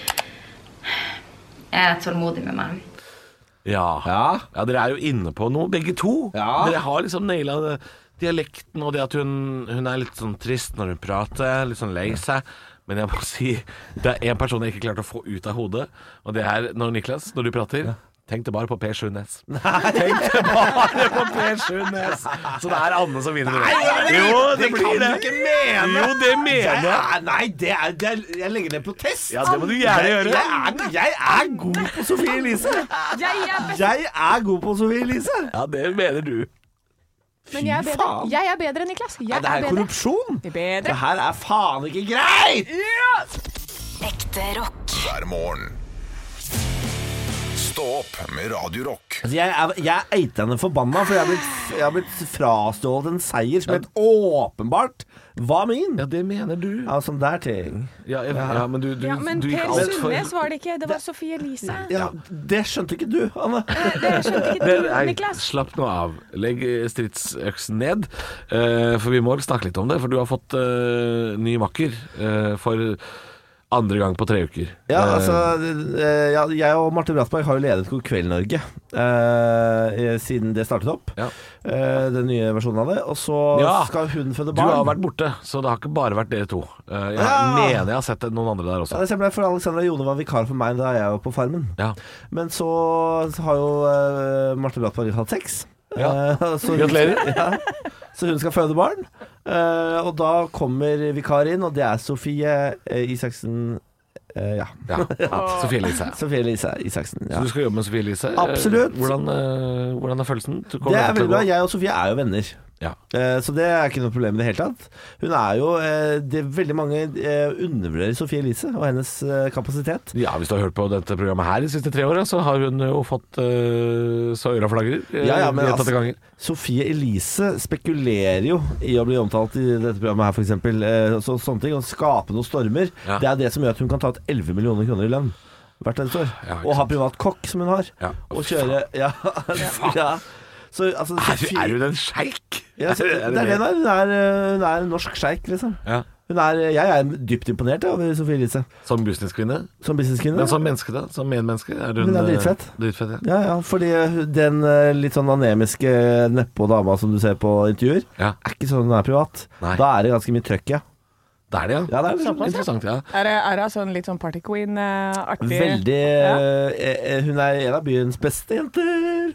er tålmodige med meg. Ja, dere er jo inne på noe, begge to. Dere har liksom nailet dialekten, og det at hun er litt sånn trist når hun prater, litt sånn lei seg. Men jeg må si, det er en person jeg ikke klarte å få ut av hodet, og det er når Niklas, når du prater, tenkte bare på Per Sjønes. Tenkte bare på Per Sjønes. Så det er Anne som vinner. Jo, det blir det. Kan du ikke mene? Jo, det mener jeg. Nei, jeg legger ned protest. Ja, det må du gjerne gjøre. Jeg er god på Sofie Elise. Jeg er god på Sofie Elise. Ja, det mener du. Men jeg er bedre enn Niklas. Det er korrupsjon. Det her er faen ikke greit. Ekte rock. Hver morgen. Stå opp med Radio Rock. Altså, jeg er eitende forbanna, for jeg har blitt frastjålet en seier som helt åpenbart var min. Ja, det mener du. Ja, sånn der ting. Ja, men du men gikk Per alt for... Sundnes var det ikke, det var Sofie Elise. Ja, det skjønte ikke du, Anne. Det skjønte ikke du, Niklas. Slapp nå av. Legg stridsøksen ned, for vi må snakke litt om det, for du har fått ny makker for andre gang på 3 uker. Ja, altså jeg og Marte Brattberg har jo ledet God kveld Norge siden det startet opp. Den nye versjonen av det. Og så skal hun føde barn. Du har vært borte, så det har ikke bare vært dere to. Jeg mener jeg har sett noen andre der også. Ja, det stemmer, for Alexandra Jone var vikar for meg da jeg var på Farmen. Men så har jo Marte Brattberg hatt sex. Gratulerer. Så hun skal føde barn, og da kommer vikar inn, og det er Sofie Isaksen. Sofie Elise Isaksen. Så du skal jobbe med Sofie Elise? Absolutt. Hvordan er følelsen? Det er veldig bra. Jeg og Sofie er jo venner. Så det er ikke noe problem i det hele tatt. Hun er jo det er veldig mange undervurderer Sofie Elise og hennes kapasitet. Ja, hvis du har hørt på dette programmet her de siste 3 årene, så har hun jo fått så øra flagger. Men altså, Sofie Elise spekulerer jo i å bli omtalt i dette programmet her, for eksempel. Sånne ting, å skape noen stormer. Det er det som gjør at hun kan ta ut 11 millioner kroner i lønn hvert eneste år. Og ha privat kokk som hun har. Og kjøre Så, altså, er hun en sjeik? Ja, det er det hun er. Hun er en norsk sjeik, liksom. Jeg er dypt imponert over Sofie Elise. Som businesskvinne? Men som menneske da? Som medmenneske? Hun er dritfett. Ja, fordi den litt sånn anemiske neppe dama som du ser på intervjuer, er ikke sånn hun er privat. Da er det ganske mye trøkk, Det er det, ja. Det er liksom interessant, Er det sånn litt sånn partyqueen-artig? Veldig hun er en av byens beste jenter.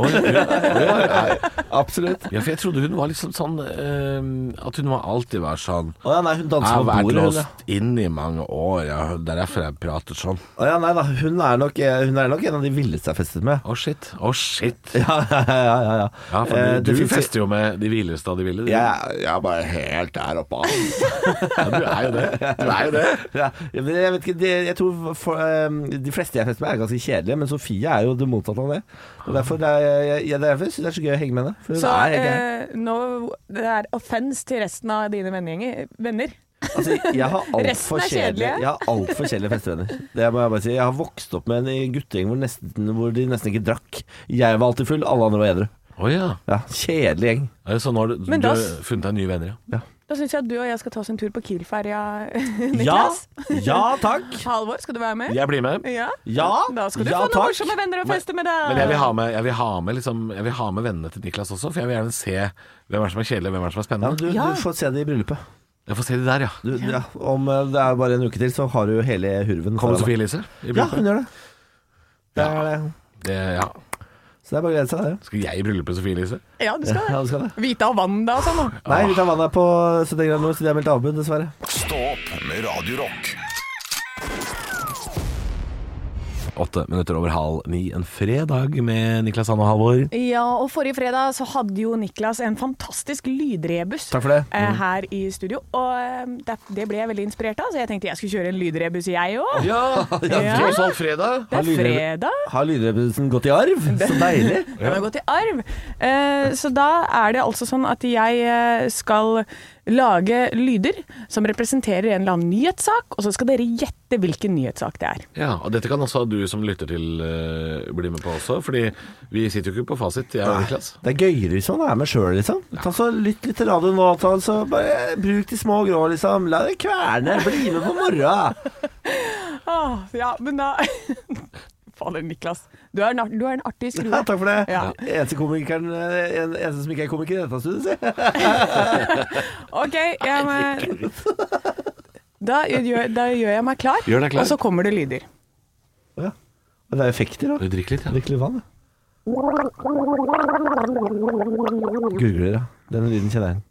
Absolutt. Ja, for jeg trodde hun var liksom sånn at hun alltid var sånn. Nei, hun danser på bordet. Jeg har vært låst inn i mange år. Det er derfor jeg prater sånn. Nei da, hun er nok en av de villeste jeg har festet med. Shit. Ja, for du fester jo med de villeste av de ville. Jeg er bare helt der oppe. Du er jo det. Jeg vet ikke, jeg tror de fleste jeg fester med er ganske kjedelige, men Sofie er jo det motsatte av det. Og derfor derfor synes jeg det er så gøy å henge med henne. Så nå det er offense til resten av dine venner. Altså, jeg har altfor kjedelige festevenner. Det må jeg bare si. Jeg har vokst opp med en guttegjeng hvor de nesten ikke drakk. Jeg var alltid full, alle andre var edru. Kjedelig gjeng. Så nå har du funnet deg nye venner, Da synes jeg at du og jeg skal ta oss en tur på Kiel-ferja, Niklas. Ja, takk. Halvor, skal du være med? Jeg blir med. Da skal du få noen morsomme venner å feste med deg. Men jeg vil ha med vennene til Niklas også, for jeg vil gjerne se hvem er som er kjedelig, hvem er som er spennende. Du får se det i bryllupet. Jeg får se det der, om det er bare en uke til, så har du hele hurven. Kommer Sofie Elise i bryllupet? Ja, hun gjør det. Det Så det er bare å glede seg, det. Skal jeg i bryllupet Sofie Elise? Ja, du skal det. Vita og Wanda og sånn da. Nei, Vita og Wanda er på 70 grader nord, så de har meldt avbud, dessverre. Stå opp med Radio Rock. 8 minutter over 8:30 en fredag med Niklas, Anne og Halvor. Ja, og forrige fredag så hadde jo Niklas en fantastisk lydrebus. Takk for det. Her i studio, og det ble jeg veldig inspirert av, så jeg tenkte jeg skulle kjøre en lydrebus jeg også. Tross alt fredag. Det er fredag. Har lydrebusen gått i arv? Så deilig. Den har gått i arv. Så da er det altså sånn at jeg skal lage lyder som representerer en eller annen nyhetssak, og så skal dere gjette hvilken nyhetssak det er. Ja, og dette kan også du som lytter til bli med på også, fordi vi sitter jo ikke på fasit, jeg og Niklas. Det er gøyere hvis man er med selv, liksom. Ta så lytt litt til radio nå, så bare bruk de små grå, liksom. La det kverne, bli med på morgen. Ja, men da... Fader, Niklas. Du er en artig skrue. Ja, takk for det. Ja. Eneste som ikke er komiker i dette studiet, Ok, da gjør jeg meg klar, Gjør deg klar. og så kommer det lyder. Ja. Det er effekter da. Du drikker litt, ja. Drikk litt vann, ja. Gurgler, ja. Denne lyden kjenner jeg.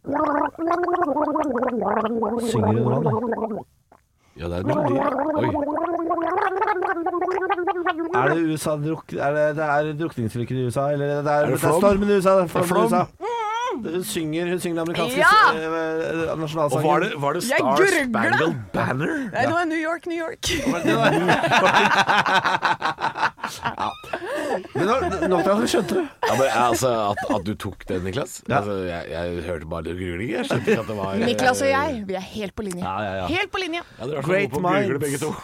Synger under vann, da. Ja, det er melodi. Oi. Er det USA det er drukningsulykker i USA, eller det er stormen i USA? Det er flom. Hun synger den amerikanske nasjonalsangen. Og var det Star Spangled Banner? Nei, det var New York. Men nok til at vi skjønte det. Ja, men altså, at du tok det, Niklas. Ja. Altså, jeg hørte bare grugling. Jeg skjønte ikke at det var Niklas og jeg, vi er helt på linje. Ja. Helt på linje. Ja, dere er så Great gode på å grugle begge to.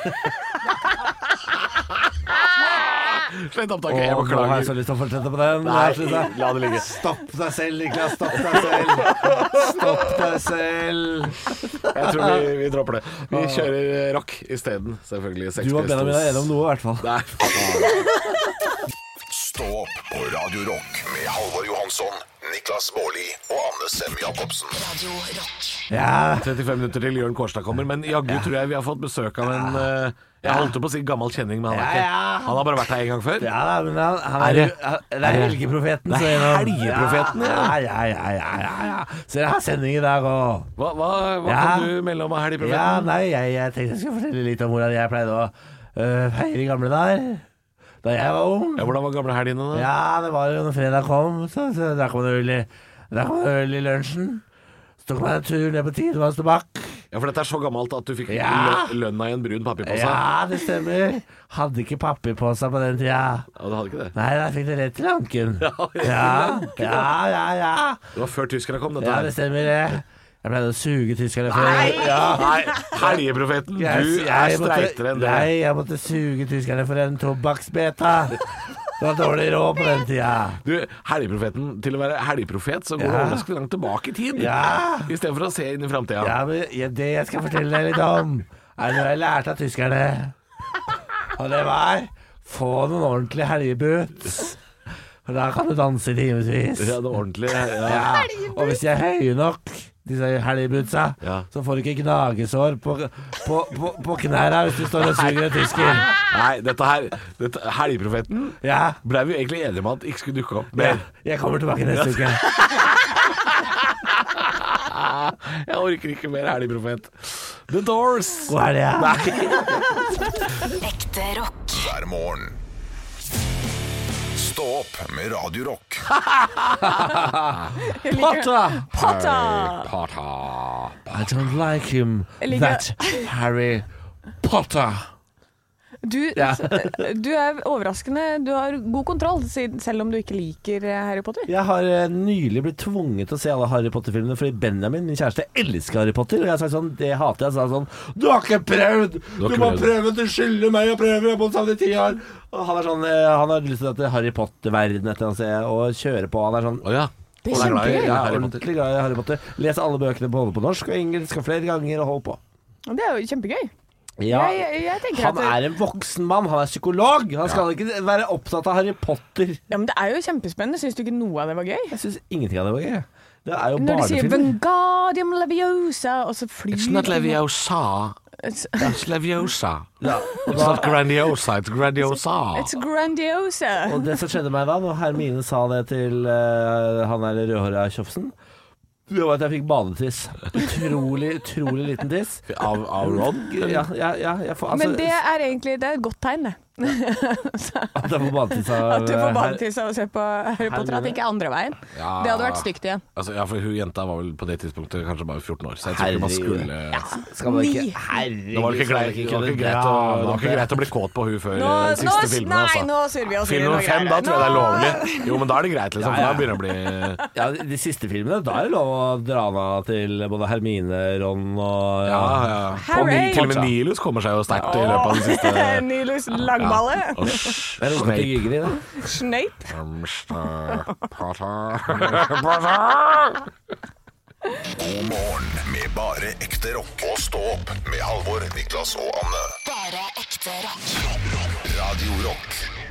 Slett opptaket, jeg Nå har jeg beklager. så lyst til å fortsette på den. Nei, la det ligge. Stopp deg selv, Niklas. Stopp deg selv. Jeg tror vi dropper det. Vi kjører rock i stedet, selvfølgelig. Sex Du og Benjamin er Pistols. enige om noe i hvert fall. Nei, faen. Stå opp på Radio Rock med Halvor Johansson, Niklas Baarli og Anne Sem Jacobsen. Radio Rock. Ja. 35 minutter til Jørn Kårstad kommer, men jaggu tror jeg vi har fått besøk av en jeg holdt på å si gammel kjenning, men han er ikke. Han har bare vært her en gang før. Ja, men han det er helgeprofeten. Det er helgeprofeten, ja. Så jeg har sending i dag og Hva kan du melde om av helgeprofeten? Ja, nei, jeg tenkte jeg skulle fortelle litt om hvordan jeg pleide å feire i gamle dager da jeg var ung. Ja, hvordan var gamle helgene da? Ja, det var jo når fredag kom, så der kom det øl i lunsjen. Så tok man en tur ned på Tidevanns tobakk. Ja, for dette er så gammelt at du fikk lønna i en brun papirpose. Ja, det stemmer. Hadde ikke papirpose på den tida. Ja, du hadde ikke det? Nei, jeg fikk det rett til anken. Ja. Det var før tyskerne kom, dette Ja, her. det stemmer det. Jeg pleide å suge tyskerne for Nei, helgeprofeten, du er streitere enn det. Nei, jeg måtte suge tyskerne for en tobakksbeta. Det var dårlig råd på den tida. Du, helgeprofeten, til å være helgeprofet, så går du overraskende langt tilbake i tid. Ja. I stedet for å se inn i fremtiden. Ja, men det jeg skal fortelle deg litt om, er noe jeg lærte av tyskerne. Og det var få noen ordentlige helgeboots. For da kan du danse i timevis. Ja, det var ordentlig. Ja. Og hvis de er høye nok, disse helgebootsa, så får du ikke gnagesår på knæra hvis du står og suger en tysker. Nei, dette helgeprofeten ble vi jo egentlig enige om at ikke skulle dukke opp. Men jeg kommer tilbake neste uke. jeg orker ikke mer helgeprofet. The Doors. God helg, ja. Ekte rock. Hver morgen. Stå opp med Radio Rock. Potter! Potter. I don't like him, that Harry Potter. Du er overraskende. Du har god kontroll, selv om du ikke liker Harry Potter. Jeg har nylig blitt tvunget til å se alle Harry Potter-filmene fordi Benjamin, min kjæreste, elsker Harry Potter. Og jeg har sagt sånn, det hater jeg. Så sånn, du har ikke prøvd! Du må prøve, du skylder meg å prøve! Jeg har bodd sammen i 10 år. Og han er sånn, han har lyst til at Harry Potter-verden etter å se og kjøre på. Han er sånn, Det er kjempegøy. Jeg er ordentlig glad i Harry Potter. Les alle bøkene både på norsk og engelsk og flere ganger og hold på. Det er jo kjempegøy. Ja, jeg tenker han er en voksen mann, han er psykolog. Han skal ikke være opptatt av Harry Potter. Ja, men det er jo kjempespennende. Syns du ikke noe av det var gøy? Jeg syns ingenting av det var gøy. Det er jo når de sier barnefilm. Wingardium Leviosa, og så flyr It's not Leviosa. It's Leviosa. It's not Grandiosa, it's Grandiosa. It's Grandiosa. Og det som skjedde meg da, når Hermine sa det til han der rødhåra Tjofsen, det var at jeg fikk badetiss. Utrolig liten tiss. Av Ron? Ja, jeg får, altså, men det er egentlig et godt tegn, det. At jeg får banetiss av At du får banetiss av å se på Harry Potter, at det ikke er andre veien. Ja. Det hadde vært stygt igjen. Altså, ja, for hun jenta var vel på det tidspunktet kanskje bare 14 år, så jeg tror ikke man skulle Skal man ikke Herregud. Det var ikke greit å bli kåt på hun før siste filmen. Nei, nå surrer vi oss Film nummer 5, da tror jeg det er lovlig. Jo, men da er det greit, liksom, for da begynner det å bli Ja, de siste filmene, da er det lov å dra av til både Hermine, Ron og Harry. Til og med Nilus kommer seg jo sterkt i løpet av den siste Nilus langballe. Det er noe til Gigri, da. Snape. God morgen med bare ekte rock. Og stå opp med Halvor, Niklas og Anne. Bare ekte rock. Radio Rock.